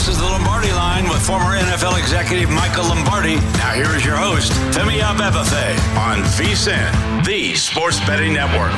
This is the Lombardi Line with former NFL executive Michael Lombardi. Now here is your host, Femi Abebefe, on VSiN, the Sports Betting Network.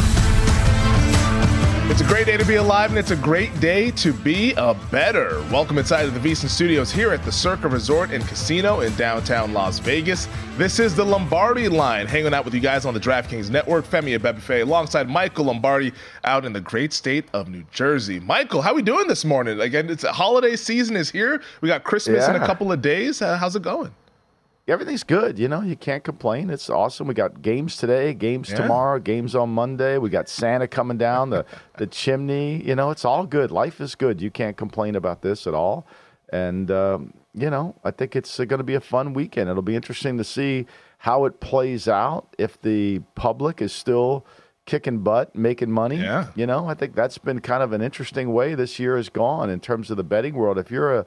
It's a great day to be alive, and it's a great day to be a bettor. Welcome inside of the VSiN studios here at the Circa Resort and Casino in downtown Las Vegas. This is the Lombardi Line, hanging out with you guys on the DraftKings Network. Femi Abebefe alongside Michael Lombardi out in the great state of New Jersey. Michael, how we doing this morning? Again, it's a holiday season is here. We got Christmas in a couple of days. How's it going? Everything's good. You know, you can't complain. It's awesome. We got games today, games tomorrow, games on Monday. We got Santa coming down the chimney. You know, it's all good. Life is good. You can't complain about this at all. And, you know, I think it's going to be a fun weekend. It'll be interesting to see how it plays out if the public is still kicking butt, making money. Yeah. You know, I think that's been kind of an interesting way this year has gone in terms of the betting world. If you're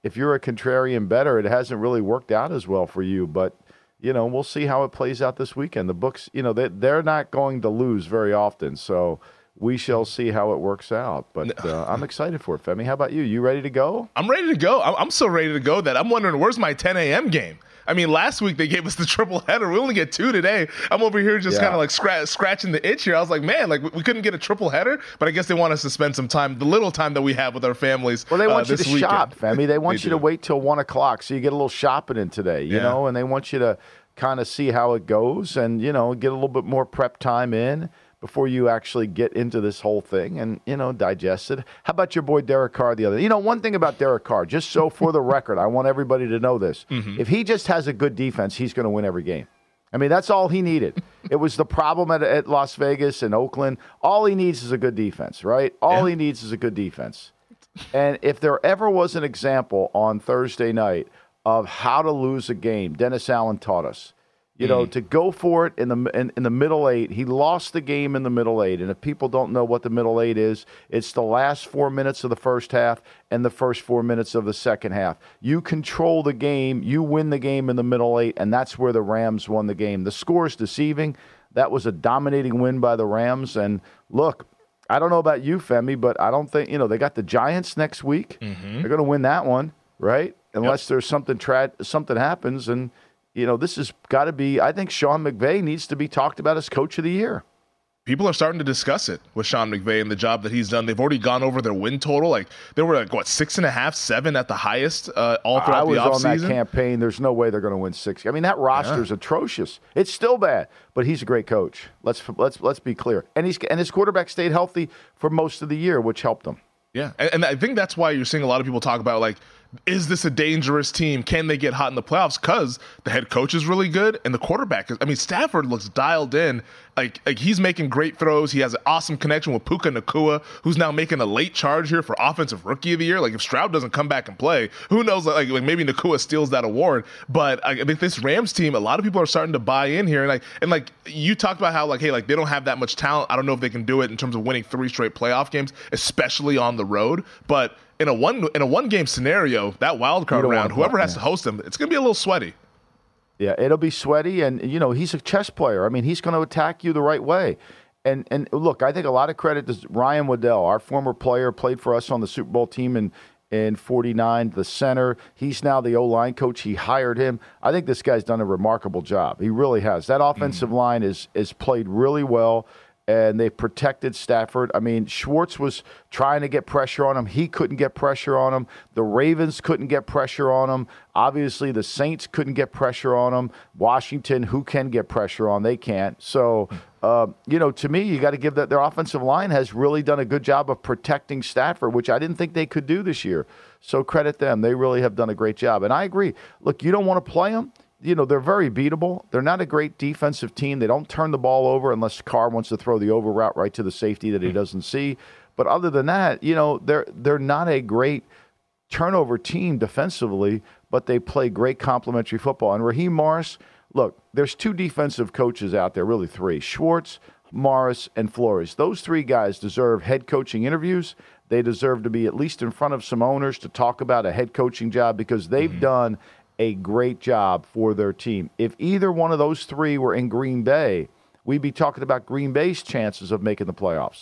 a contrarian bettor, it hasn't really worked out as well for you. But, you know, we'll see how it plays out this weekend. The books, you know, they're not going to lose very often. So we shall see how it works out. But I'm excited for it, Femi. How about you? You ready to go? I'm ready to go. I'm so ready to go that I'm wondering, where's my 10 a.m. game? I mean, last week they gave us the triple header. We only get two today. I'm over here just kind of like scratching the itch here. I was like, man, like we couldn't get a triple header, but I guess they want us to spend some time, the little time that we have with our families. Well, they want you to weekend. shop, Femi. They want you to wait till 1 o'clock so you get a little shopping in today, you know, and they want you to kind of see how it goes and, you know, get a little bit more prep time in before you actually get into this whole thing and, you know, digest it. How about your boy Derek Carr the other? You know, one thing about Derek Carr, just so for the record, I want everybody to know this. Mm-hmm. If he just has a good defense, he's going to win every game. I mean, that's all he needed. It was the problem at Las Vegas and Oakland. All he needs is a good defense, right? All he needs is a good defense. And if there ever was an example on Thursday night of how to lose a game, Dennis Allen taught us. You know, to go for it in the middle eight. He lost the game in the middle eight. And if people don't know what the middle eight is, it's the last 4 minutes of the first half and the first 4 minutes of the second half. You control the game. You win the game in the middle eight, and that's where the Rams won the game. The score is deceiving. That was a dominating win by the Rams. And look, I don't know about you, Femi, but I don't think, you know, they got the Giants next week. Mm-hmm. They're going to win that one, right? Unless there's something happens. And you know, this has got to be, I think Sean McVay needs to be talked about as coach of the year. People are starting to discuss it with Sean McVay and the job that he's done. They've already gone over their win total. Like, they were like, what, 6.5, 7 at the highest all throughout the offseason? I was on that campaign. There's no way they're going to win 6. I mean, that roster's atrocious. It's still bad, but he's a great coach. Let's be clear. And his quarterback stayed healthy for most of the year, which helped him. Yeah, and I think that's why you're seeing a lot of people talk about, like, is this a dangerous team? Can they get hot in the playoffs? Because the head coach is really good, and the quarterback is. I mean, Stafford looks dialed in. Like he's making great throws. He has an awesome connection with Puka Nacua, who's now making a late charge here for Offensive Rookie of the Year. Like, if Stroud doesn't come back and play, who knows? Like maybe Nacua steals that award. But I think this Rams team, a lot of people are starting to buy in here. And like you talked about how hey, they don't have that much talent. I don't know if they can do it in terms of winning 3 straight playoff games, especially on the road. But in a one game scenario, that wild card round, whoever has to host them, it's going to be a little sweaty. Yeah, it'll be sweaty, and you know he's a chess player. I mean, he's going to attack you the right way. And look, I think a lot of credit to Ryan Waddell, our former player, played for us on the Super Bowl team in 49, the center. He's now the O-line coach. He hired him. I think this guy's done a remarkable job. He really has. That offensive line is played really well. And they protected Stafford. I mean, Schwartz was trying to get pressure on him. He couldn't get pressure on him. The Ravens couldn't get pressure on him. Obviously, the Saints couldn't get pressure on him. Washington, who can get pressure on? They can't. So, you know, to me, you got to give that their offensive line has really done a good job of protecting Stafford, which I didn't think they could do this year. So credit them. They really have done a great job. And I agree. Look, you don't want to play them. You know, they're very beatable. They're not a great defensive team. They don't turn the ball over unless Carr wants to throw the over route right to the safety that he doesn't see. But other than that, you know, they're not a great turnover team defensively, but they play great complementary football. And Raheem Morris, look, there's 2 defensive coaches out there, really 3, Schwartz, Morris, and Flores. Those 3 guys deserve head coaching interviews. They deserve to be at least in front of some owners to talk about a head coaching job because they've done a great job for their team. If either one of those 3 were in Green Bay, we'd be talking about Green Bay's chances of making the playoffs.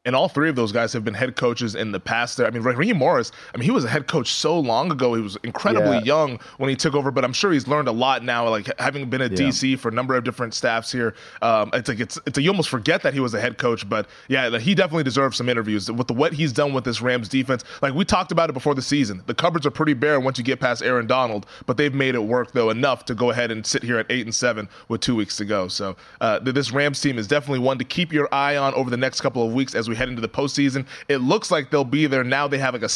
And all three of those guys have been head coaches in the past. I mean, Raheem Morris, he was a head coach so long ago. He was incredibly young when he took over, but I'm sure he's learned a lot now, like having been a DC for a number of different staffs here. You almost forget that he was a head coach, but yeah, he definitely deserves some interviews with what he's done with this Rams defense. Like we talked about it before the season. The cupboards are pretty bare once you get past Aaron Donald, but they've made it work though enough to go ahead and sit here at 8-7 with 2 weeks to go. So this Rams team is definitely one to keep your eye on over the next couple of weeks as we head into the postseason. It looks like they'll be there now. They have like a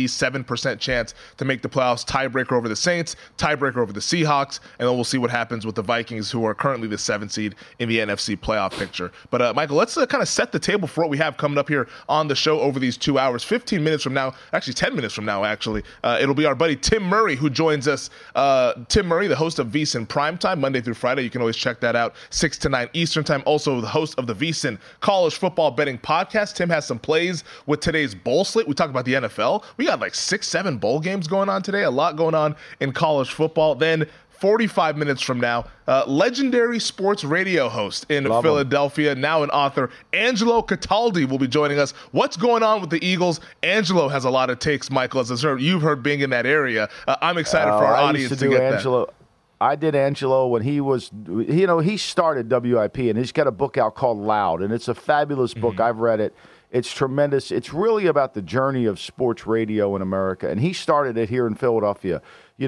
77% chance to make the playoffs. Tiebreaker over the Saints, tiebreaker over the Seahawks, and then we'll see what happens with the Vikings, who are currently the 7th seed in the NFC playoff picture. But Michael, let's kind of set the table for what we have coming up here on the show over these 2 hours. 15 minutes from now, actually 10 minutes from now, it'll be our buddy Tim Murray who joins us. Tim Murray, the host of VSiN Primetime, Monday through Friday. You can always check that out, 6 to 9 Eastern time. Also the host of the VSiN College Football Betting Podcast. Tim has some plays with today's bowl slate. We talk about the NFL. We got like 6-7 bowl games going on today. A lot going on in college football. Then 45 minutes from now, legendary sports radio host in Philadelphia, now an author, Angelo Cataldi will be joining us. What's going on with the Eagles? Angelo has a lot of takes, Michael, as you've heard being in that area. I'm excited for our audience to get Angelo. I did Angelo when he was, he started WIP, and he's got a book out called Loud, and it's a fabulous book. I've read it. It's tremendous. It's really about the journey of sports radio in America, and he started it here in Philadelphia.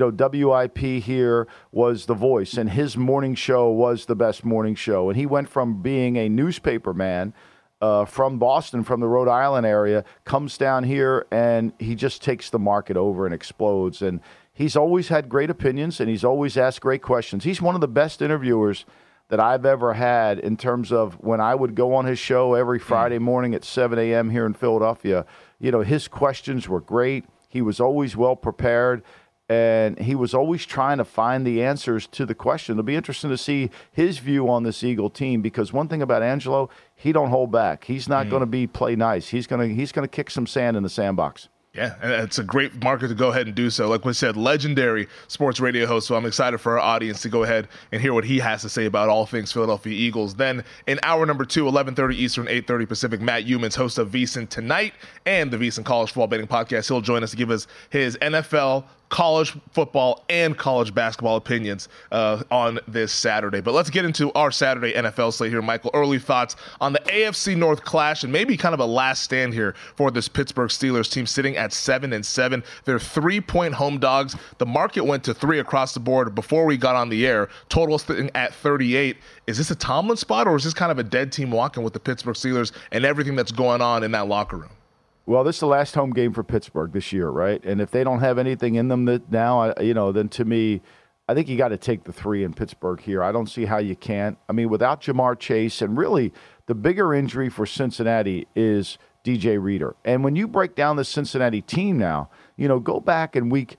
WIP here was the voice, and his morning show was the best morning show, and he went from being a newspaper man from Boston, from the Rhode Island area, comes down here, and he just takes the market over and explodes, and he's always had great opinions, and he's always asked great questions. He's one of the best interviewers that I've ever had in terms of when I would go on his show every Friday morning at 7 a.m. here in Philadelphia. His questions were great. He was always well prepared, and he was always trying to find the answers to the question. It'll be interesting to see his view on this Eagle team, because one thing about Angelo, he don't hold back. He's not going to play nice. He's going to kick some sand in the sandbox. Yeah, and it's a great market to go ahead and do so. Like we said, legendary sports radio host, so I'm excited for our audience to go ahead and hear what he has to say about all things Philadelphia Eagles. Then in hour number 2, 11:30 Eastern, 8:30 Pacific, Matt Youmans, host of VSiN Tonight and the VSiN College Football Betting Podcast. He'll join us to give us his NFL, college football, and college basketball opinions on this Saturday. But let's get into our Saturday NFL slate here, Michael. Early thoughts on the AFC North clash, and maybe kind of a last stand here for this Pittsburgh Steelers team sitting at 7-7. They're 3-point home dogs. The market went to 3 across the board before we got on the air. Total sitting at 38. Is this a Tomlin spot, or is this kind of a dead team walking with the Pittsburgh Steelers and everything that's going on in that locker room? Well, this is the last home game for Pittsburgh this year, right? And if they don't have anything in them now, then to me, I think you got to take the 3 in Pittsburgh here. I don't see how you can't. Without Jamar Chase, and really the bigger injury for Cincinnati is DJ Reader. And when you break down the Cincinnati team now, go back in week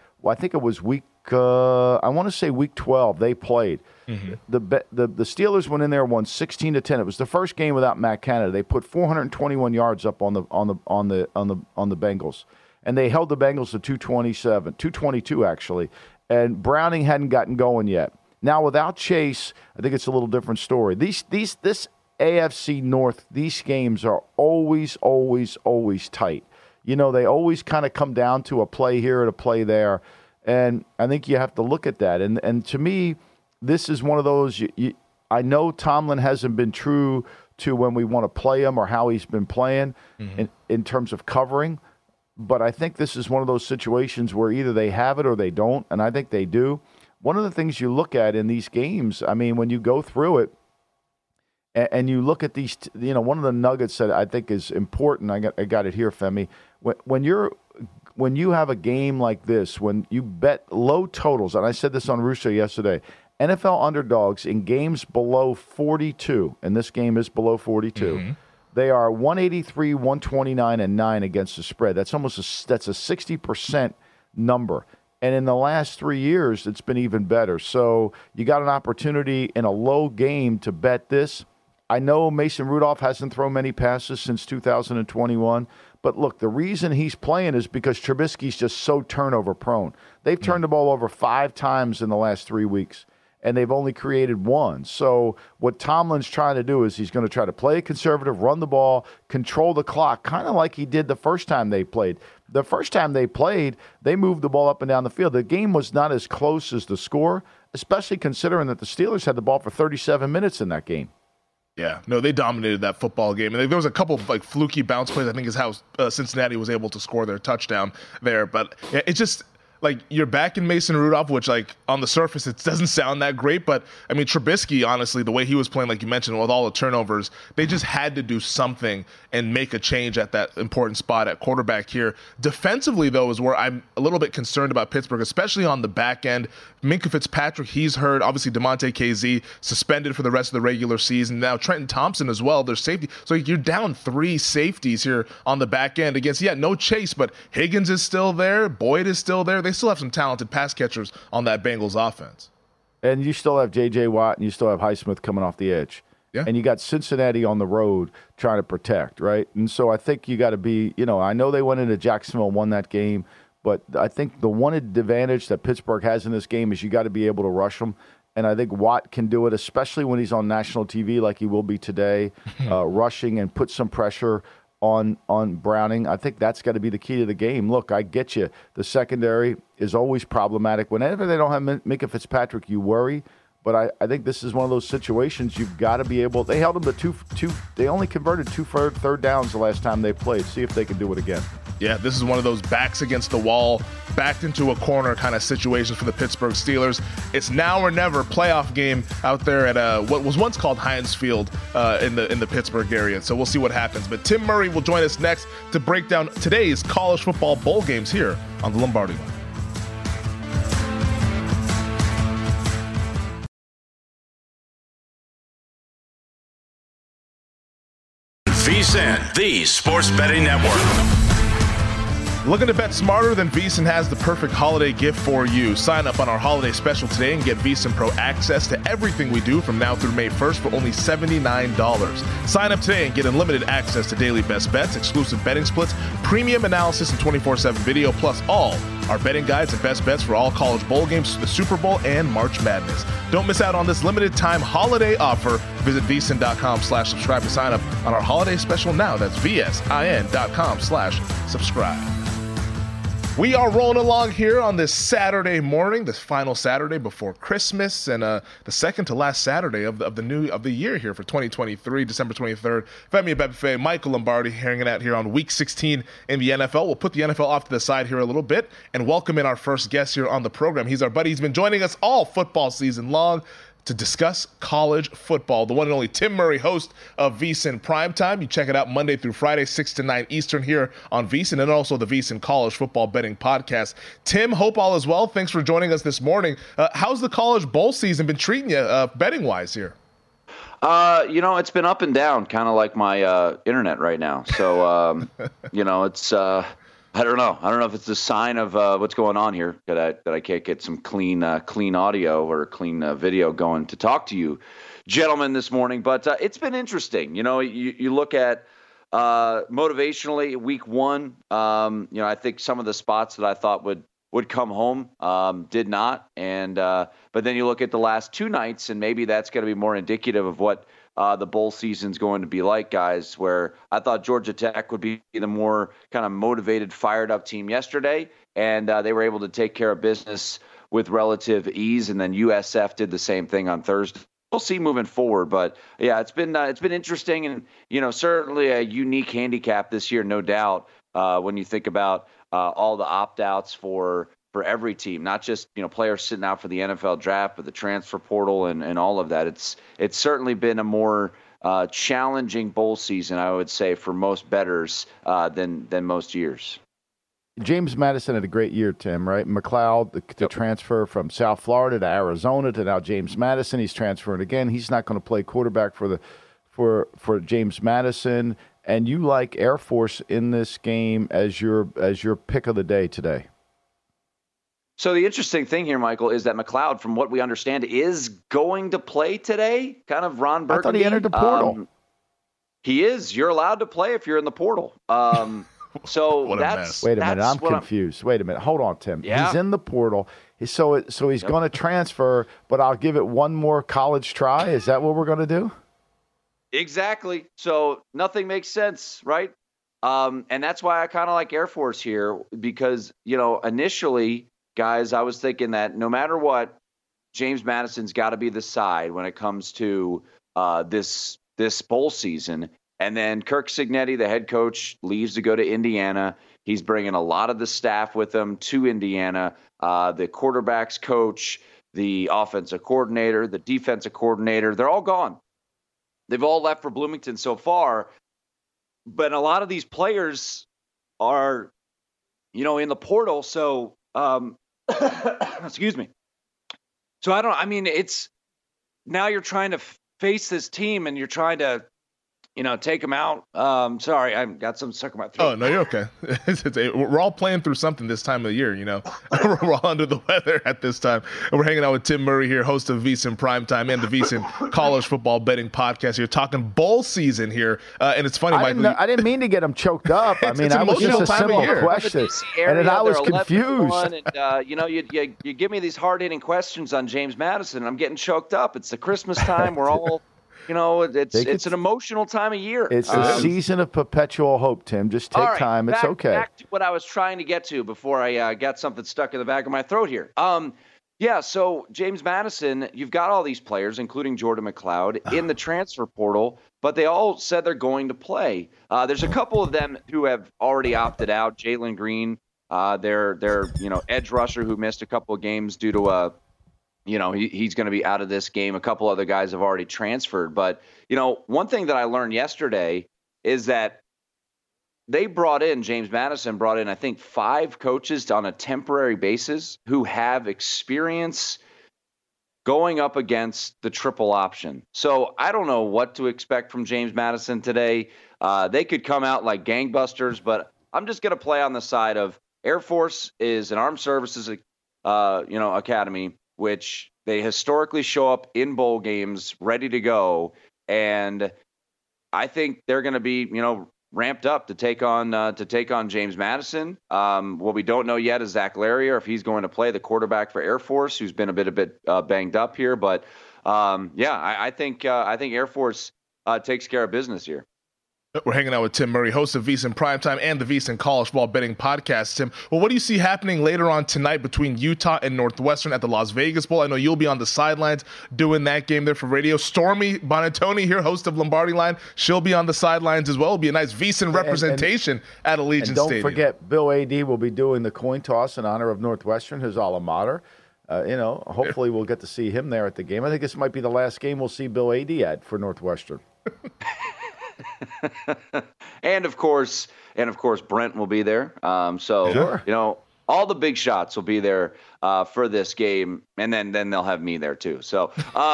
12, they played. Mm-hmm. The Steelers went in there and won 16-10. It was the first game without Matt Canada. They put 421 yards up on the Bengals, and they held the Bengals to 222 actually. And Browning hadn't gotten going yet. Now without Chase, I think it's a little different story. This AFC North, these games are always tight. They always kind of come down to a play here and a play there. And I think you have to look at that. And to me, this is one of those, I know Tomlin hasn't been true to when we want to play him or how he's been playing in terms of covering. But I think this is one of those situations where either they have it or they don't, and I think they do. One of the things you look at in these games, when you go through it and you look at these, one of the nuggets that I think is important, I got it here, Femi, when you have a game like this, when you bet low totals, and I said this on Russo yesterday, NFL underdogs in games below 42, and this game is below 42, they are 183, 129, and 9 against the spread. That's that's a 60% number. And in the last 3 years, it's been even better. So you got an opportunity in a low game to bet this. I know Mason Rudolph hasn't thrown many passes since 2021. But look, the reason he's playing is because Trubisky's just so turnover prone. They've turned the ball over 5 times in the last 3 weeks. and they've only created one. So what Tomlin's trying to do is he's going to try to play conservative, run the ball, control the clock, kind of like he did the first time they played. The first time they played, they moved the ball up and down the field. The game was not as close as the score, especially considering that the Steelers had the ball for 37 minutes in that game. Yeah, no, they dominated that football game. And there was a couple of like fluky bounce plays, I think, is how Cincinnati was able to score their touchdown there. But yeah, it just, like, you're back in Mason Rudolph, which, like, on the surface, it doesn't sound that great. But, I mean, Trubisky, honestly, the way he was playing, like you mentioned, with all the turnovers, they just had to do something and make a change at that important spot at quarterback here. Defensively, though, is where I'm a little bit concerned about Pittsburgh, especially on the back end. Minkah Fitzpatrick, he's hurt. Obviously, DeMonte KZ suspended for the rest of the regular season. Now, Trenton Thompson as well, their safety. So you're down 3 safeties here on the back end against, no Chase, but Higgins is still there. Boyd is still there. They still have some talented pass catchers on that Bengals offense. And you still have J.J. Watt and you still have Highsmith coming off the edge. Yeah. And you got Cincinnati on the road trying to protect, right? And so I think you got to be, I know they went into Jacksonville and won that game, but I think the one advantage that Pittsburgh has in this game is you got to be able to rush them. And I think Watt can do it, especially when he's on national TV like he will be today, rushing and put some pressure on Browning. I think that's got to be the key to the game. Look, I get you. The secondary is always problematic. Whenever they don't have Minkah Fitzpatrick, you worry. But I think this is one of those situations you've got to be able. They held them to two. They only converted 2 third downs the last time they played. See if they can do it again. Yeah, this is one of those backs against the wall, backed into a corner kind of situations for the Pittsburgh Steelers. It's now or never playoff game out there at what was once called Heinz Field in the Pittsburgh area. So we'll see what happens. But Tim Murray will join us next to break down today's college football bowl games here on the Lombardi Line. VSiN, the Sports Betting Network. Looking to bet smarter? Then VSiN has the perfect holiday gift for you. Sign up on our holiday special today and get VSiN Pro access to everything we do from now through May 1st for only $79. Sign up today and get unlimited access to daily best bets, exclusive betting splits, premium analysis, and 24/7 video, plus all our betting guides and best bets for all college bowl games, the Super Bowl, and March Madness. Don't miss out on this limited time holiday offer. Visit vsin.com/subscribe to sign up on our holiday special now. That's vsin.com/subscribe. We are rolling along here on this Saturday morning, this final Saturday before Christmas, and the second to last Saturday of the year here for 2023, December 23rd. Femi Abebefe, Michael Lombardi, hanging out here on Week 16 in the NFL. We'll put the NFL off to the side here a little bit and welcome in our first guest here on the program. He's our buddy. He's been joining us all football season long to discuss college football. The one and only Tim Murray, host of VSiN Primetime. You check it out Monday through Friday, 6 to 9 Eastern here on VSiN, and also the VSiN College Football Betting Podcast. Tim, hope all is well. Thanks for joining us this morning. How's the college bowl season been treating you betting-wise here? It's been up and down, kind of like my internet right now. So, it's I don't know. I don't know if it's a sign of what's going on here that I can't get some clean audio or clean video going to talk to you, gentlemen, this morning. But it's been interesting. You look at motivationally week 1. I think some of the spots that I thought would come home did not. And but then you look at the last 2 nights, and maybe that's going to be more indicative of what the bowl season's going to be like, guys, where I thought Georgia Tech would be the more kind of motivated, fired up team yesterday, and they were able to take care of business with relative ease, and then USF did the same thing on Thursday. We'll see moving forward, but yeah, it's been interesting, and certainly a unique handicap this year, no doubt, when you think about all the opt-outs for every team, not just players sitting out for the NFL draft, but the transfer portal and all of that. It's certainly been a more challenging bowl season, I would say, for most bettors than most years. James Madison had a great year, Tim, right? McLeod, the transfer from South Florida to Arizona to now James Madison. He's transferring again. He's not going to play quarterback for James Madison. And you like Air Force in this game as your pick of the day today. So the interesting thing here, Michael, is that McLeod, from what we understand, is going to play today. Kind of Ron Burgundy. I thought he entered the portal. He is. You're allowed to play if you're in the portal. So What a that's mess. Wait a minute, that's I'm confused. Wait a minute, hold on, Tim. Yeah. He's in the portal. So he's going to transfer, but I'll give it one more college try. Is that what we're going to do? Exactly. So nothing makes sense, right? And that's why I kind of like Air Force here because, initially, guys, I was thinking that no matter what, James Madison's got to be the side when it comes to this bowl season. And then Kirk Cignetti, the head coach, leaves to go to Indiana. He's bringing a lot of the staff with him to Indiana. The quarterbacks coach, the offensive coordinator, the defensive coordinator, they're all gone. They've all left for Bloomington so far. But a lot of these players are, in the portal. So, excuse me. So it's now you're trying to face this team and you're trying to, take them out. Sorry, I've got something stuck in my throat. Oh, no, you're okay. We're all playing through something this time of the year, We're all under the weather at this time. And we're hanging out with Tim Murray here, host of VSiN Primetime and the VSiN College Football Betting Podcast. You're talking bowl season here. And it's funny, Michael. I didn't mean to get him choked up. I mean, I was just a simple question. And then I was confused. And, you give me these hard-hitting questions on James Madison. I'm getting choked up. It's the Christmas time. We're all... it's an emotional time of year. It's a season of perpetual hope, Tim. Just take time. It's okay. Back to what I was trying to get to before I got something stuck in the back of my throat here. So James Madison, you've got all these players, including Jordan McLeod, in the transfer portal, but they all said they're going to play. There's a couple of them who have already opted out. Jalen Green, their edge rusher who missed a couple of games due to he's going to be out of this game. A couple other guys have already transferred. But, one thing that I learned yesterday is that James Madison brought in, I think, 5 coaches on a temporary basis who have experience going up against the triple option. So I don't know what to expect from James Madison today. They could come out like gangbusters, but I'm just going to play on the side of Air Force is an armed services, academy, which they historically show up in bowl games ready to go. And I think they're going to be, ramped up to take on James Madison. What we don't know yet is Zach Larrier, if he's going to play, the quarterback for Air Force, who's been a bit banged up here. But I think Air Force takes care of business here. We're hanging out with Tim Murray, host of VSiN Primetime and the VSiN College Football Betting Podcast. Tim, well, what do you see happening later on tonight between Utah and Northwestern at the Las Vegas Bowl? I know you'll be on the sidelines doing that game there for radio. Stormy Buonantony here, host of Lombardi Line. She'll be on the sidelines as well. It'll be a nice VSiN representation at Allegiant Stadium. Don't forget, Bill A.D. will be doing the coin toss in honor of Northwestern, his alma mater. Hopefully we'll get to see him there at the game. I think this might be the last game we'll see Bill A.D. at for Northwestern. and of course, Brent will be there. Sure. All the big shots will be there for this game, and then they'll have me there too. So,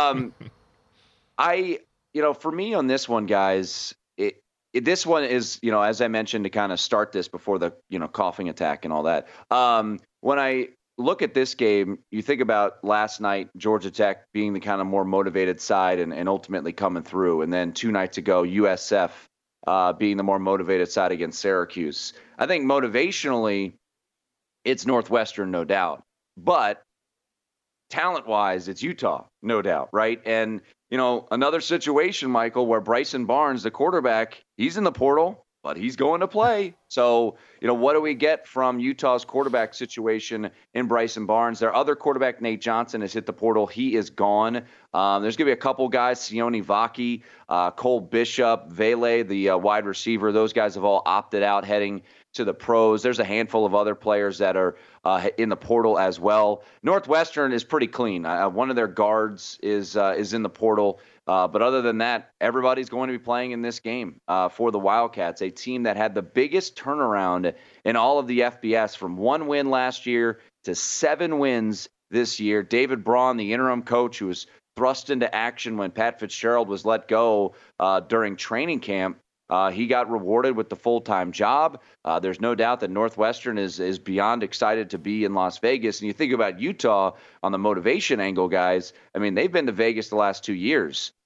for me on this one, guys, this one is, as I mentioned to kind of start this before the, coughing attack and all that. When I look at this game, you think about last night, Georgia Tech being the kind of more motivated side and ultimately coming through. And then 2 nights ago, USF being the more motivated side against Syracuse. I think motivationally, it's Northwestern, no doubt. But talent-wise, it's Utah, no doubt, right? And, another situation, Michael, where Bryson Barnes, the quarterback, he's in the portal, but he's going to play. So, what do we get from Utah's quarterback situation in Bryson Barnes? Their other quarterback, Nate Johnson, has hit the portal. He is gone. There's going to be a couple guys, Sione Vaki, Cole Bishop, Vele, the wide receiver. Those guys have all opted out heading to the pros. There's a handful of other players that are in the portal as well. Northwestern is pretty clean. One of their guards is in the portal. But other than that, everybody's going to be playing in this game for the Wildcats, a team that had the biggest turnaround in all of the FBS from 1 win last year to 7 wins this year. David Braun, the interim coach, who was thrust into action when Pat Fitzgerald was let go during training camp, he got rewarded with the full-time job. There's no doubt that Northwestern is beyond excited to be in Las Vegas. And you think about Utah on the motivation angle, guys. I mean, they've been to Vegas the last 2 years.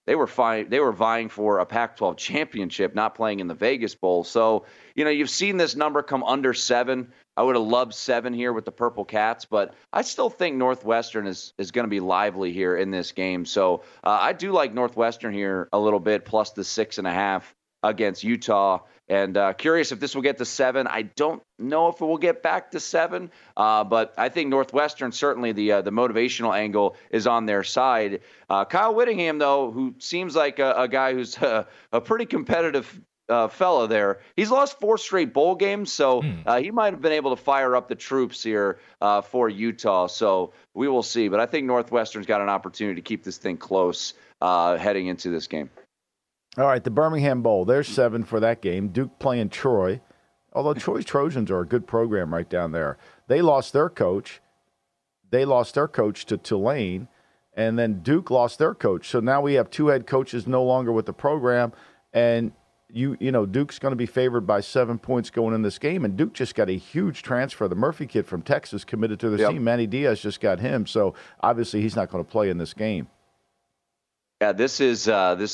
they were vying for a Pac-12 championship, not playing in the Vegas Bowl. So, you've seen this number come under 7. I would have loved 7 here with the Purple Cats, but I still think Northwestern is going to be lively here in this game. So I do like Northwestern here a little bit, plus the 6.5 against Utah. And curious if this will get to 7. I don't know if it will get back to 7, but I think Northwestern, certainly the motivational angle is on their side. Kyle Whittingham, though, who seems like a guy who's a pretty competitive fellow there, he's lost 4 straight bowl games, so he might have been able to fire up the troops here for Utah. So we will see. But I think Northwestern's got an opportunity to keep this thing close heading into this game. All right, the Birmingham Bowl. There's 7 for that game. Duke playing Troy. Although Troy's Trojans are a good program right down there. They lost their coach. They lost their coach to Tulane, and then Duke lost their coach. So now we have 2 head coaches no longer with the program, and you know Duke's going to be favored by 7 points going in this game. And Duke just got a huge transfer. The Murphy kid from Texas committed to their team. Manny Diaz just got him, so obviously he's not going to play in this game. Yeah, this is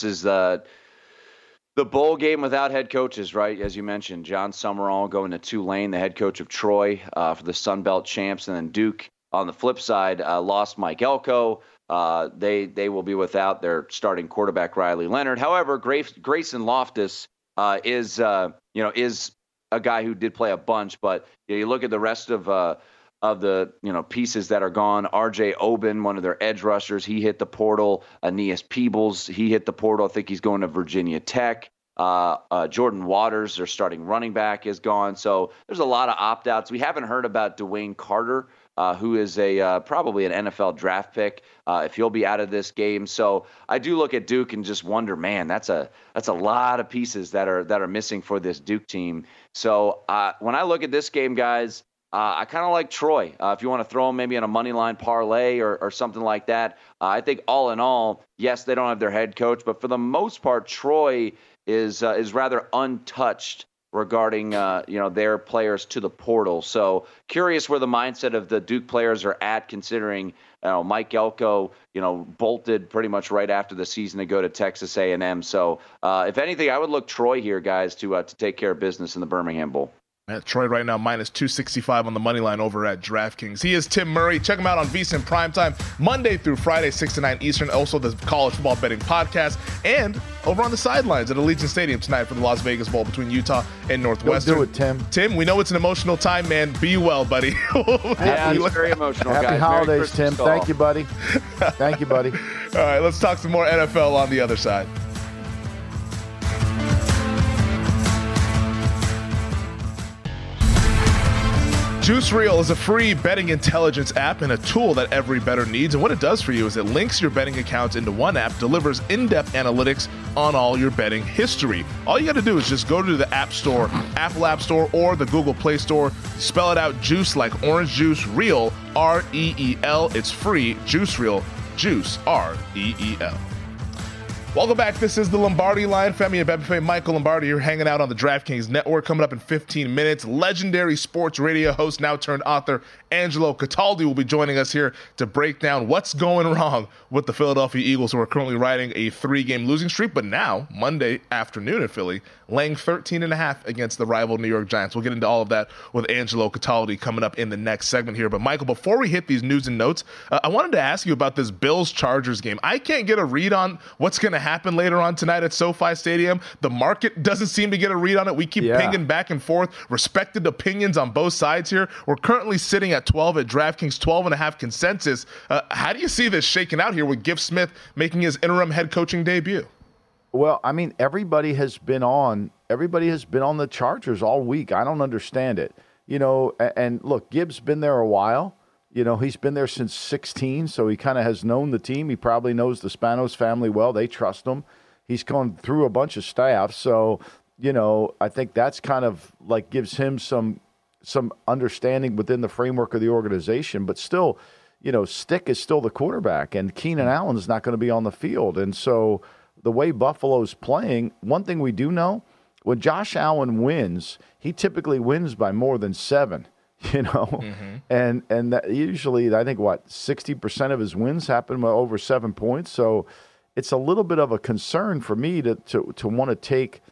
the bowl game without head coaches, right? As you mentioned, John Summerall going to Tulane, the head coach of Troy for the Sun Belt champs, and then Duke on the flip side lost Mike Elko. They will be without their starting quarterback Riley Leonard. However, Grayson Loftus is a guy who did play a bunch, but you look at the rest of the pieces that are gone. R.J. Oben, one of their edge rushers, he hit the portal. Aeneas Peebles, he hit the portal. I think he's going to Virginia Tech. Jordan Waters, their starting running back, is gone. So there's a lot of opt-outs. We haven't heard about Dwayne Carter, who is probably an NFL draft pick, if he'll be out of this game. So I do look at Duke and just wonder, man, that's a lot of pieces that are missing for this Duke team. So when I look at this game, guys, I kind of like Troy. If you want to throw them maybe in a money line parlay or something like that, I think all in all, yes, they don't have their head coach, but for the most part, Troy is rather untouched regarding their players to the portal. So curious where the mindset of the Duke players are at, considering Mike Elko bolted pretty much right after the season to go to Texas A&M. So if anything, I would look Troy here, guys, to take care of business in the Birmingham Bowl. Troy right now minus 265 on the money line over at DraftKings. He is Tim Murray. Check him out on VSiN Primetime, Monday through Friday, 6 to 9 Eastern. Also the college football betting podcast. And over on the sidelines at Allegiant Stadium tonight for the Las Vegas Bowl between Utah and Northwestern. Don't do it, Tim. Tim, we know it's an emotional time, man. Be well, buddy. Yeah, it's very emotional, guys. Happy holidays, Tim. Thank you, buddy. Thank you, buddy. All right, let's talk some more NFL on the other side. Juice Reel is a free betting intelligence app and a tool that every bettor needs. And what it does for you is it links your betting accounts into one app, delivers in-depth analytics on all your betting history. All you got to do is just go to the App Store, Apple App Store, or the Google Play Store. Spell it out, Juice, like orange juice, Reel, R-E-E-L. It's free. Juice Reel, Juice, R-E-E-L. Welcome back. This is the Lombardi Line. Femi Abebefe, Michael Lombardi here, hanging out on the DraftKings Network. Coming up in 15 minutes, legendary sports radio host, now turned author, Angelo Cataldi will be joining us here to break down what's going wrong with the Philadelphia Eagles, who are currently riding a 3-game losing streak, but now, Monday afternoon in Philly, laying 13.5 against the rival New York Giants. We'll get into all of that with Angelo Cataldi coming up in the next segment here. But Michael, before we hit these news and notes, I wanted to ask you about this Bills-Chargers game. I can't get a read on what's going to happen later on tonight at SoFi Stadium. The market doesn't seem to get a read on it. We keep pinging back and forth. Respected opinions on both sides here. We're currently sitting at 12 at DraftKings, 12.5 consensus. How do you see this shaking out here with Giff Smith making his interim head coaching debut? Well, I mean, everybody has been on the Chargers all week. I don't understand it. And look, Gibbs been there a while. He's been there since 2016, so he kind of has known the team. He probably knows the Spanos family well. They trust him. He's gone through a bunch of staff, so I think that's kind of like gives him some understanding within the framework of the organization. But still, Stick is still the quarterback, and Keenan Allen is not going to be on the field. And so the way Buffalo's playing, one thing we do know, when Josh Allen wins, he typically wins by more than 7. And that usually, I think, 60% of his wins happen over 7 points. So it's a little bit of a concern for me to want to take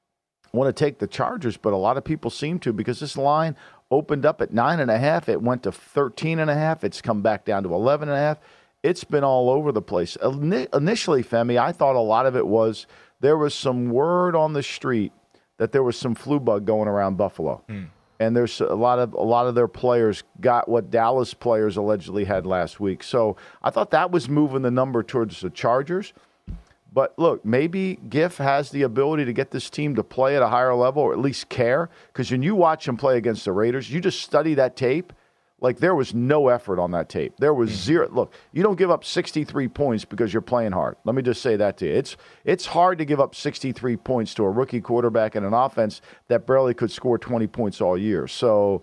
the Chargers, but a lot of people seem to, because this line opened up at 9.5. It went to 13.5. It's come back down to 11.5. It's been all over the place. Initially, Femi, I thought a lot of it was there was some word on the street that there was some flu bug going around Buffalo. And there's a lot of their players got what Dallas players allegedly had last week. So I thought that was moving the number towards the Chargers. But look, maybe Giff has the ability to get this team to play at a higher level, or at least care. Because when you watch him play against the Raiders, you just study that tape. Like, there was no effort on that tape. There was zero. Look, you don't give up 63 points because you're playing hard. Let me just say that to you. It's hard to give up 63 points to a rookie quarterback and an offense that barely could score 20 points all year. So,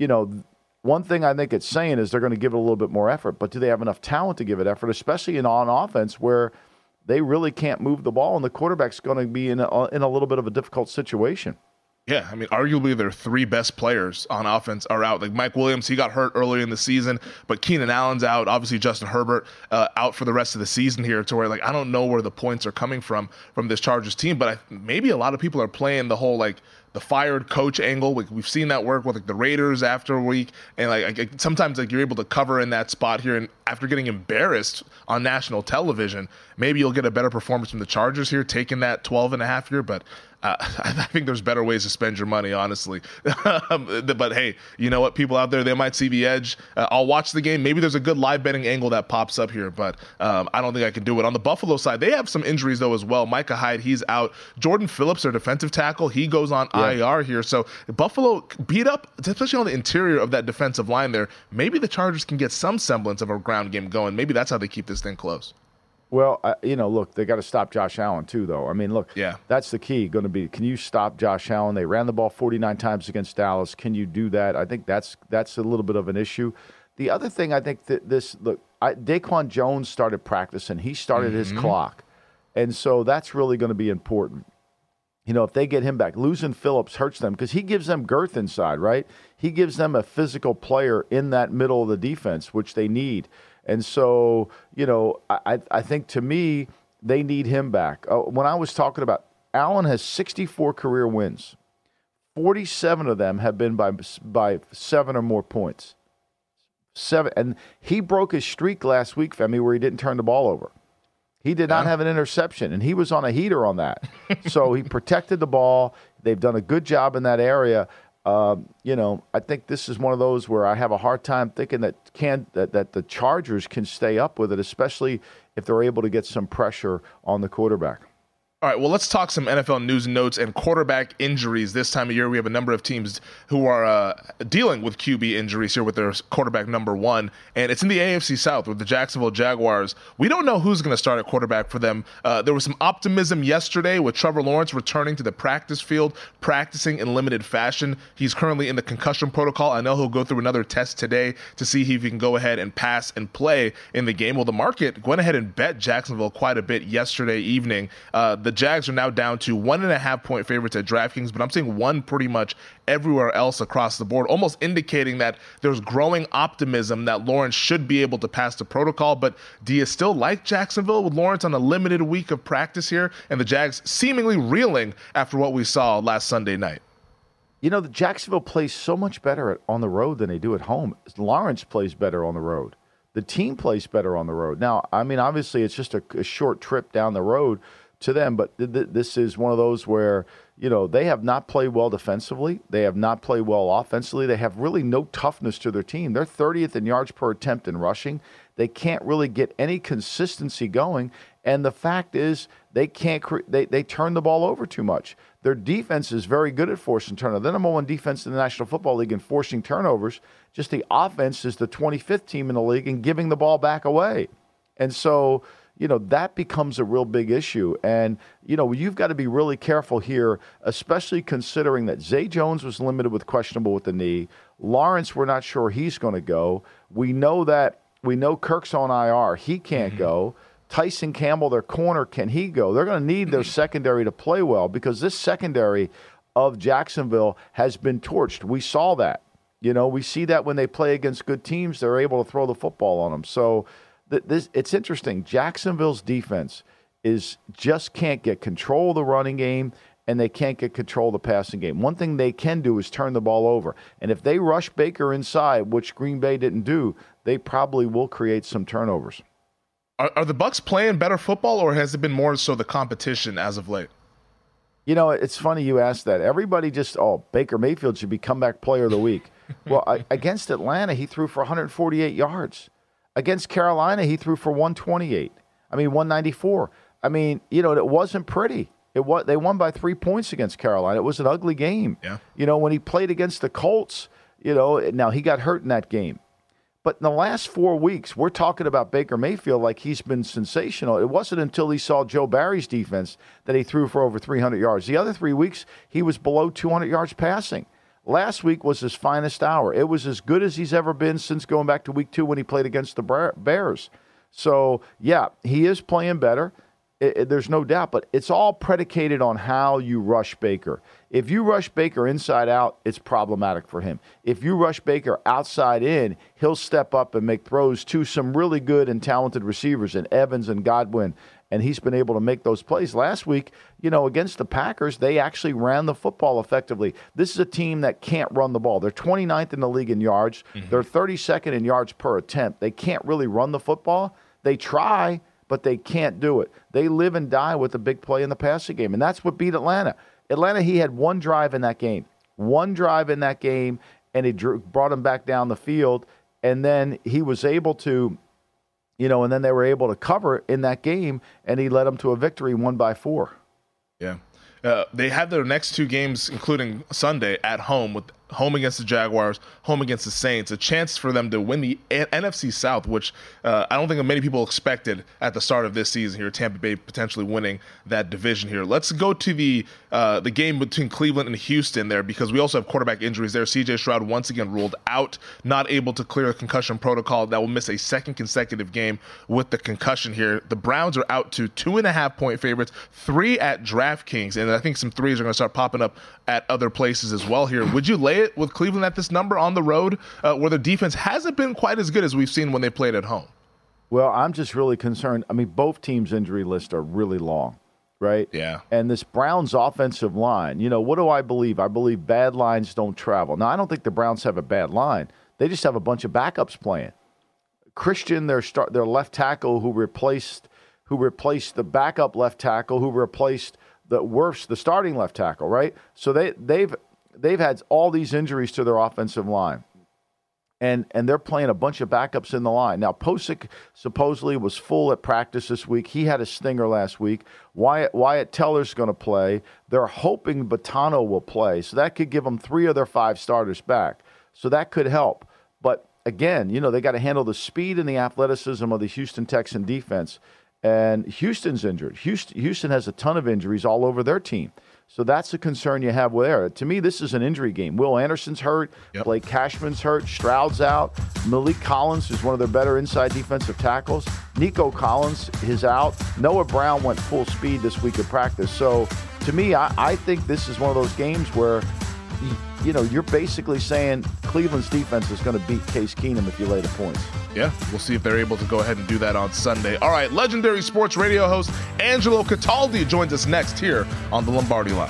one thing I think it's saying is they're going to give it a little bit more effort. But do they have enough talent to give it effort, especially on offense where they really can't move the ball and the quarterback's going to be in a little bit of a difficult situation? Yeah, I mean, arguably their three best players on offense are out. Like Mike Williams, he got hurt earlier in the season, but Keenan Allen's out. Obviously, Justin Herbert out for the rest of the season here, to where, like, I don't know where the points are coming from this Chargers team, but maybe a lot of people are playing the whole, like, the fired coach angle. We've seen that work with, like, the Raiders after a week, and like sometimes, like, you're able to cover in that spot here, and after getting embarrassed on national television, maybe you'll get a better performance from the Chargers here, taking that 12.5 here, but I think there's better ways to spend your money, honestly. But hey, you know what? People out there, they might see the edge. I'll watch the game. Maybe there's a good live betting angle that pops up here, but I don't think I can do it. On the Buffalo side, they have some injuries, though, as well. Micah Hyde, he's out. Jordan Phillips, their defensive tackle, he goes on IR here. So Buffalo beat up, especially on the interior of that defensive line there. Maybe the Chargers can get some semblance of a ground game going. Maybe that's how they keep this thing close. Well, look, they got to stop Josh Allen too, though. I mean, look, that's the key going to be. Can you stop Josh Allen? They ran the ball 49 times against Dallas. Can you do that? I think that's a little bit of an issue. The other thing, I think that Daquan Jones started practicing. He started his clock. And so that's really going to be important. If they get him back, losing Phillips hurts them because he gives them girth inside, right? He gives them a physical player in that middle of the defense, which they need. And so, I think, to me, they need him back. When I was talking about, Allen has 64 career wins. 47 of them have been by 7 or more points. 7, and he broke his streak last week, Femi, where he didn't turn the ball over. He did not have an interception, and he was on a heater on that. So he protected the ball. They've done a good job in that area. I think this is one of those where I have a hard time thinking that the Chargers can stay up with it, especially if they're able to get some pressure on the quarterback. All right, well, let's talk some NFL news and notes and quarterback injuries. This time of year, we have a number of teams who are dealing with QB injuries here with their quarterback number one, and it's in the AFC South with the Jacksonville Jaguars. We don't know who's going to start at quarterback for them. There was some optimism yesterday with Trevor Lawrence returning to the practice field, practicing in limited fashion. He's currently in the concussion protocol. I know he'll go through another test today to see if he can go ahead and pass and play in the game. Well, the market went ahead and bet Jacksonville quite a bit yesterday evening. The Jags are now down to 1.5-point favorites at DraftKings, but I'm seeing one pretty much everywhere else across the board, almost indicating that there's growing optimism that Lawrence should be able to pass the protocol. But do you still like Jacksonville with Lawrence on a limited week of practice here and the Jags seemingly reeling after what we saw last Sunday night? The Jacksonville plays so much better on the road than they do at home. Lawrence plays better on the road. The team plays better on the road. Now, I mean, obviously it's just a short trip down the road to them, but this is one of those where, they have not played well defensively. They have not played well offensively. They have really no toughness to their team. They're 30th in yards per attempt in rushing. They can't really get any consistency going, and the fact is they can't. They turn the ball over too much. Their defense is very good at forcing turnovers. They're number one defense in the National Football League in forcing turnovers. Just the offense is the 25th team in the league in giving the ball back away, and so, that becomes a real big issue. And, you've got to be really careful here, especially considering that Zay Jones was limited with questionable with the knee. Lawrence, we're not sure he's going to go. We know Kirk's on IR. He can't go. Tyson Campbell, their corner, can he go? They're going to need their secondary to play well because this secondary of Jacksonville has been torched. We saw that. We see that when they play against good teams, they're able to throw the football on them. So, it's interesting. Jacksonville's defense is just can't get control of the running game, and they can't get control of the passing game. One thing they can do is turn the ball over. And if they rush Baker inside, which Green Bay didn't do, they probably will create some turnovers. Are the Bucs playing better football, or has it been more so the competition as of late? You know, it's funny you asked that. Everybody just, Baker Mayfield should be comeback player of the week. Well, against Atlanta, he threw for 148 yards. Against Carolina, he threw for 194. It wasn't pretty. They won by 3 points against Carolina. It was an ugly game. Yeah. When he played against the Colts, now he got hurt in that game. But in the last 4 weeks, we're talking about Baker Mayfield like he's been sensational. It wasn't until he saw Joe Barry's defense that he threw for over 300 yards. The other 3 weeks, he was below 200 yards passing. Last week was his finest hour. It was as good as he's ever been since going back to week 2 when he played against the Bears. So, yeah, he is playing better. There's no doubt, but it's all predicated on how you rush Baker. If you rush Baker inside out, it's problematic for him. If you rush Baker outside in, he'll step up and make throws to some really good and talented receivers in Evans and Godwin, and he's been able to make those plays. Last week, against the Packers, they actually ran the football effectively. This is a team that can't run the ball. They're 29th in the league in yards. Mm-hmm. They're 32nd in yards per attempt. They can't really run the football. They try, but they can't do it. They live and die with the big play in the passing game, and that's what beat Atlanta. Atlanta, he had one drive in that game, and it brought him back down the field, and then he was able to, and then they were able to cover in that game, and he led them to a victory 1-4. Yeah. They have their next 2 games, including Sunday, at home, with home against the Jaguars, home against the Saints, a chance for them to win the NFC South, which I don't think many people expected at the start of this season here, Tampa Bay potentially winning that division here. Let's go to the game between Cleveland and Houston there, because we also have quarterback injuries there. C.J. Stroud once again ruled out, not able to clear a concussion protocol. That will miss a second consecutive game with the concussion here. The Browns are out to 2.5-point favorites, 3 at DraftKings, and I think some 3s are going to start popping up at other places as well here. Would you lay it with Cleveland at this number on the road, where the defense hasn't been quite as good as we've seen when they played at home? Well, I'm just really concerned. I mean, both teams' injury lists are really long, right? Yeah. And this Browns offensive line, what do I believe? I believe bad lines don't travel. Now, I don't think the Browns have a bad line. They just have a bunch of backups playing. Christian, their left tackle, who replaced the backup left tackle, who replaced the starting left tackle, right? So they've had all these injuries to their offensive line. And they're playing a bunch of backups in the line. Now, Posick supposedly was full at practice this week. He had a stinger last week. Wyatt Teller's going to play. They're hoping Batano will play. So that could give them 3 of their 5 starters back. So that could help. But again, they got to handle the speed and the athleticism of the Houston Texan defense. And Houston's injured. Houston has a ton of injuries all over their team. So that's a concern you have there. To me, this is an injury game. Will Anderson's hurt. Yep. Blake Cashman's hurt. Stroud's out. Malik Collins is one of their better inside defensive tackles. Nico Collins is out. Noah Brown went full speed this week at practice. So to me, I think this is one of those games where you're basically saying Cleveland's defense is going to beat Case Keenum if you lay the points. Yeah, we'll see if they're able to go ahead and do that on Sunday. All right, legendary sports radio host Angelo Cataldi joins us next here on the Lombardi Line.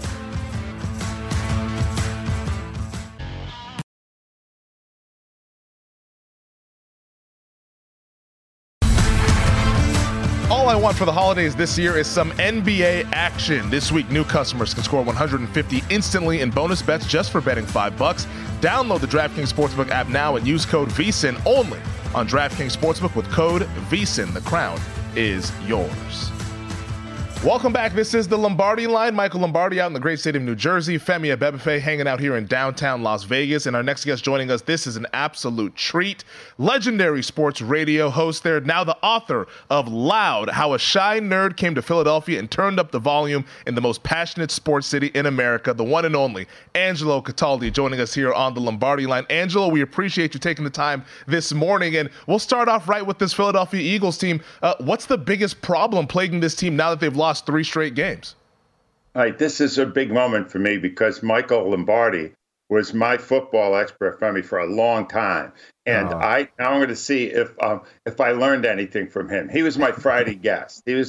All I want for the holidays this year is some NBA action. This week, new customers can score $150 instantly in bonus bets just for betting $5. Download the DraftKings Sportsbook app now and use code VSiN only on DraftKings Sportsbook with code VSiN. The crown is yours. Welcome back. This is the Lombardi Line. Michael Lombardi out in the great state of New Jersey. Femi Abebefe hanging out here in downtown Las Vegas. And our next guest joining us, this is an absolute treat. Legendary sports radio host there, now the author of Loud, How a Shy Nerd Came to Philadelphia and Turned Up the Volume in the Most Passionate Sports City in America, the one and only Angelo Cataldi joining us here on the Lombardi Line. Angelo, we appreciate you taking the time this morning. And we'll start off right with this Philadelphia Eagles team. What's the biggest problem plaguing this team now that they've lost 3 straight games? All right, this is a big moment for me because Michael Lombardi was my football expert for me for a long time, and now I'm going to see if I learned anything from him. He was my Friday guest. He was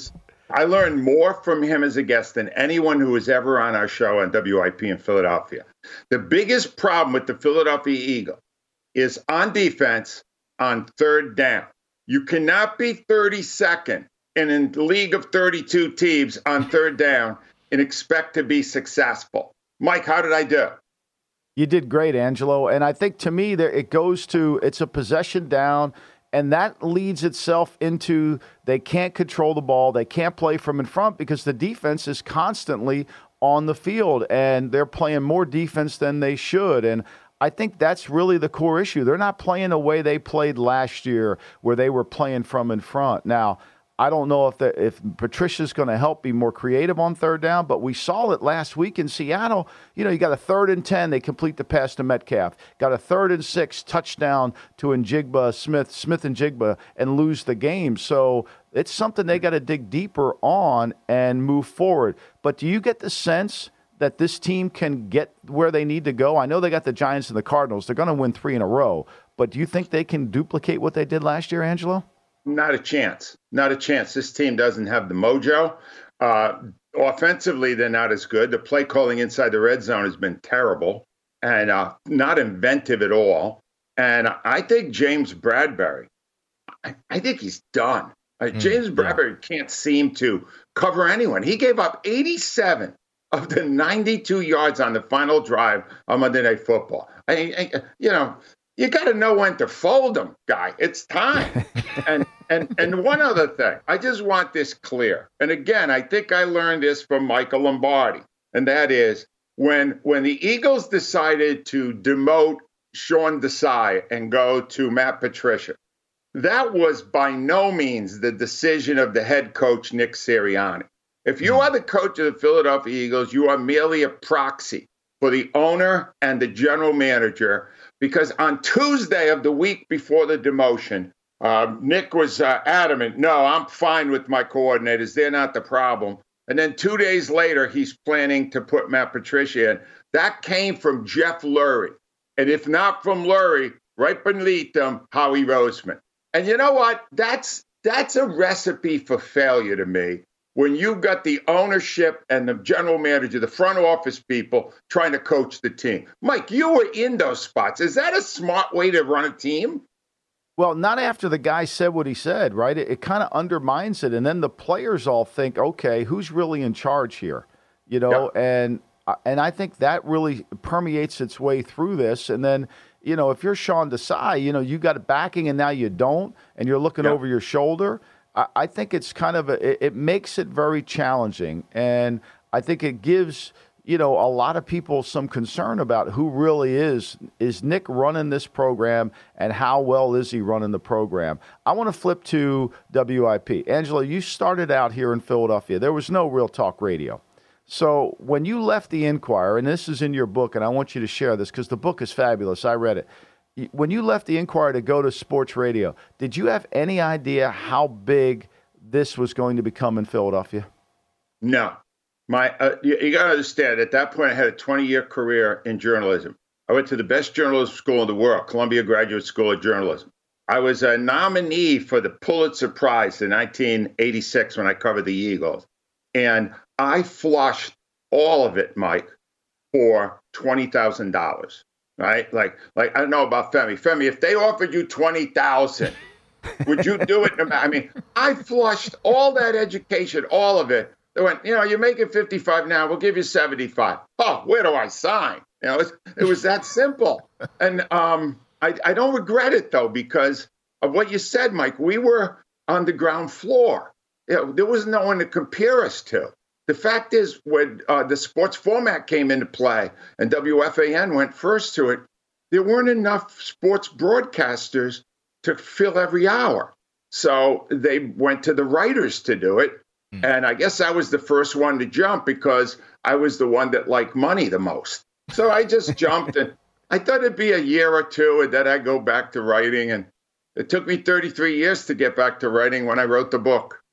I learned more from him as a guest than anyone who was ever on our show on WIP in Philadelphia. The biggest problem with the Philadelphia Eagles is on defense on third down. You cannot be 32nd in a league of 32 teams on third down and expect to be successful. Mike, how did I do? You did great, Angelo. And I think to me, it's a possession down, and that leads itself into they can't control the ball. They can't play from in front because the defense is constantly on the field, and they're playing more defense than they should. And I think that's really the core issue. They're not playing the way they played last year where they were playing from in front. Now, I don't know if Patricia's going to help be more creative on third down, but we saw it last week in Seattle. You got a 3rd and 10, they complete the pass to Metcalf. Got a 3rd and 6 touchdown to Smith and Jigba, and lose the game. So it's something they got to dig deeper on and move forward. But do you get the sense that this team can get where they need to go? I know they got the Giants and the Cardinals. They're going to win 3 in a row. But do you think they can duplicate what they did last year, Angelo? Not a chance. Not a chance. This team doesn't have the mojo. Offensively, they're not as good. The play calling inside the red zone has been terrible and not inventive at all. And I think James Bradbury, I think he's done. James Bradbury can't seem to cover anyone. He gave up 87 of the 92 yards on the final drive on Monday Night Football. You got to know when to fold them, guy. It's time. And one other thing, I just want this clear. And again, I think I learned this from Michael Lombardi, and that is when the Eagles decided to demote Sean Desai and go to Matt Patricia, that was by no means the decision of the head coach, Nick Sirianni. If you are the coach of the Philadelphia Eagles, you are merely a proxy for the owner and the general manager. Because on Tuesday of the week before the demotion, Nick was adamant, no, I'm fine with my coordinators. They're not the problem. And then 2 days later, he's planning to put Matt Patricia in. That came from Jeff Lurie. And if not from Lurie, right beneath him, Howie Roseman. And you know what? That's a recipe for failure to me. When you've got the ownership and the general manager, the front office people trying to coach the team. Mike, you were in those spots. Is that a smart way to run a team? Well, not after the guy said what he said, right? It kind of undermines it. And then the players all think, okay, who's really in charge here? Yep. And I think that really permeates its way through this. And then, if you're Sean Desai, you got it backing and now you don't, and you're looking over your shoulder. I think it's kind of it makes it very challenging, and I think it gives a lot of people some concern about who really is Nick running this program and how well is he running the program. I want to flip to WIP. Angelo, you started out here in Philadelphia. There was no Real Talk Radio. So when you left the Inquirer, and this is in your book, and I want you to share this because the book is fabulous. I read it. When you left the Inquirer to go to sports radio, did you have any idea how big this was going to become in Philadelphia? No. You got to understand, at that point, I had a 20-year career in journalism. I went to the best journalism school in the world, Columbia Graduate School of Journalism. I was a nominee for the Pulitzer Prize in 1986 when I covered the Eagles. And I flushed all of it, Mike, for $20,000. Right? Like I don't know about Femi. Femi, if they offered you $20,000, would you do it? I mean, I flushed all that education, all of it. They went, you're making 55 now. We'll give you 75. Oh, where do I sign? It was that simple. And I don't regret it, though, because of what you said, Mike. We were on the ground floor. There was no one to compare us to. The fact is, when the sports format came into play and WFAN went first to it, there weren't enough sports broadcasters to fill every hour. So they went to the writers to do it. And I guess I was the first one to jump because I was the one that liked money the most. So I just jumped, and I thought it'd be a year or two, and then I'd go back to writing. And it took me 33 years to get back to writing when I wrote the book.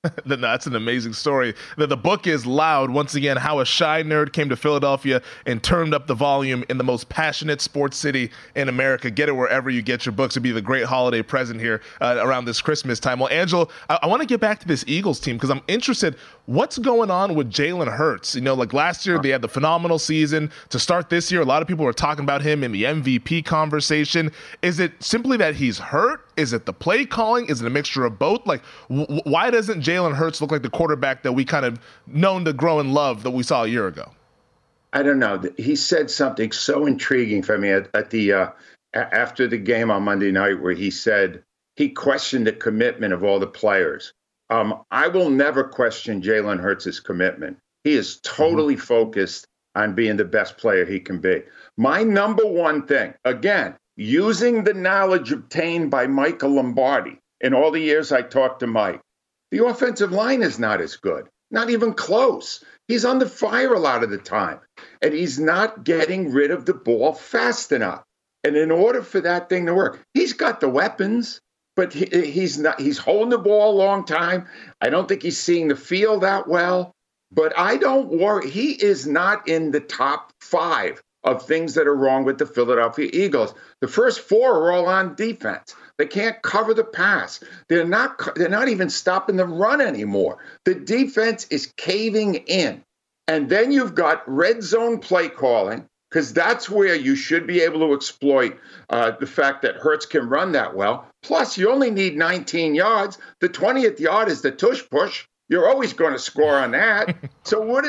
No, that's an amazing story. The book is Loud. Once again, how a shy nerd came to Philadelphia and turned up the volume in the most passionate sports city in America. Get it wherever you get your books. It'd be the great holiday present here around this Christmas time. Well, Angelo, I want to get back to this Eagles team because I'm interested. What's going on with Jalen Hurts? You know, like last year, they had the phenomenal season. To start this year, a lot of people were talking about him in the MVP conversation. Is it simply that he's hurt? Is it the play calling? Is it a mixture of both? Like, why doesn't Jalen Hurts look like the quarterback that we kind of known to grow and love that we saw a year ago? I don't know. He said something so intriguing for me at the after the game on Monday night, where he said he questioned the commitment of all the players. I will never question Jalen Hurts' commitment. He is totally focused on being the best player he can be. My number one thing, again, using the knowledge obtained by Michael Lombardi in all the years I talked to Mike, the offensive line is not as good, not even close. He's under fire a lot of the time, and he's not getting rid of the ball fast enough. And in order for that thing to work, he's got the weapons, but he's not. He's holding the ball a long time. I don't think he's seeing the field that well, but I don't worry. He is not in the top 5 of things that are wrong with the Philadelphia Eagles. The first 4 are all on defense. They can't cover the pass. They're not even stopping the run anymore. The defense is caving in. And then you've got red zone play calling, because that's where you should be able to exploit the fact that Hurts can run that well. Plus, you only need 19 yards. The 20th yard is the tush push. You're always going to score on that. So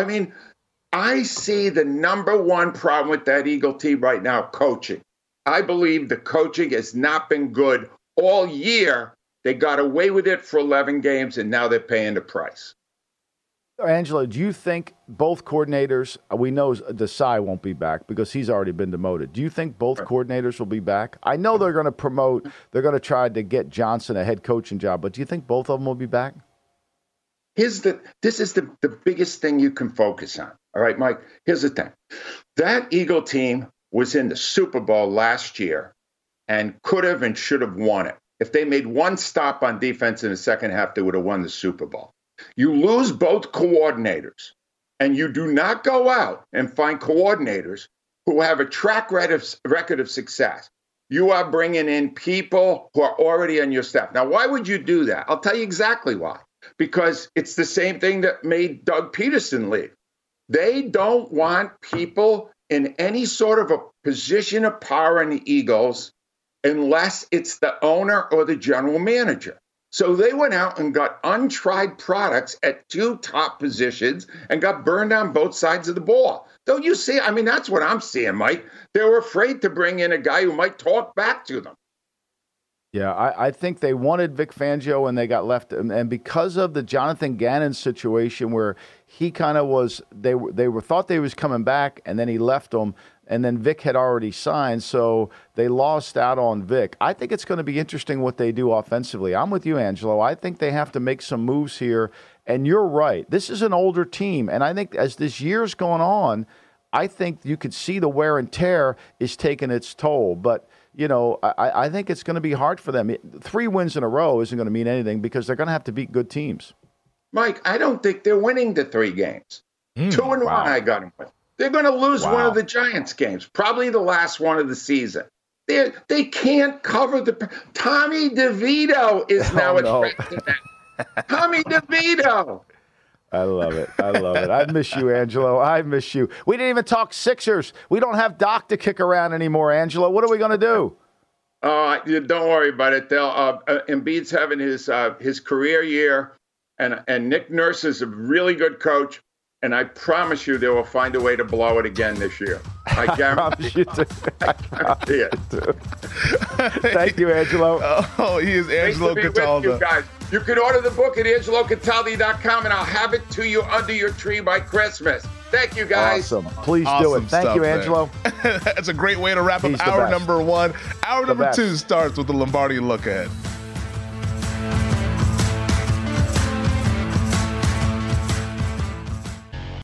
I see the number one problem with that Eagle team right now, coaching. I believe the coaching has not been good all year. They got away with it for 11 games, and now they're paying the price. Angelo, do you think both coordinators, we know Desai won't be back because he's already been demoted. Do you think both coordinators will be back? I know they're going to try to get Johnson a head coaching job, but do you think both of them will be back? This is the biggest thing you can focus on. All right, Mike, here's the thing. That Eagle team was in the Super Bowl last year and could have and should have won it. If they made one stop on defense in the second half, they would have won the Super Bowl. You lose both coordinators, and you do not go out and find coordinators who have a track record of success. You are bringing in people who are already on your staff. Now, why would you do that? I'll tell you exactly why. Because it's the same thing that made Doug Peterson leave. They don't want people in any sort of a position of power in the Eagles unless it's the owner or the general manager. So they went out and got untried products at 2 top positions and got burned on both sides of the ball. Don't you see? I mean, that's what I'm seeing, Mike. They were afraid to bring in a guy who might talk back to them. Yeah, I think they wanted Vic Fangio and they got left. And because of the Jonathan Gannon situation where he kind of was, they thought they was coming back and then he left them. And then Vic had already signed, so they lost out on Vic. I think it's going to be interesting what they do offensively. I'm with you, Angelo. I think they have to make some moves here. And you're right. This is an older team. And I think as this year's going on, I think you could see the wear and tear is taking its toll. But, you know, I think it's going to be hard for them. 3 wins in a row isn't going to mean anything because they're going to have to beat good teams. Mike, I don't think they're winning the 3 games. 2-1 I got them with. They're going to lose one of the Giants games, probably the last one of the season. They can't cover the – Tommy DeVito is now a threat to them. Tommy DeVito. I love it. I miss you, Angelo. I miss you. We didn't even talk Sixers. We don't have Doc to kick around anymore, Angelo. What are we going to do? Don't worry about it. Embiid's having his career year, and Nick Nurse is a really good coach. And I promise you they will find a way to blow it again this year. I guarantee it. I guarantee it. Thank you, Angelo. Oh, he is Angelo Cataldi. You guys. You can order the book at AngeloCataldi.com, and I'll have it to you under your tree by Christmas. Thank you, guys. Awesome. Please do it. Thank you, Angelo. That's a great way to wrap up hour number 1. Hour number 2 starts with the Lombardi Look Ahead.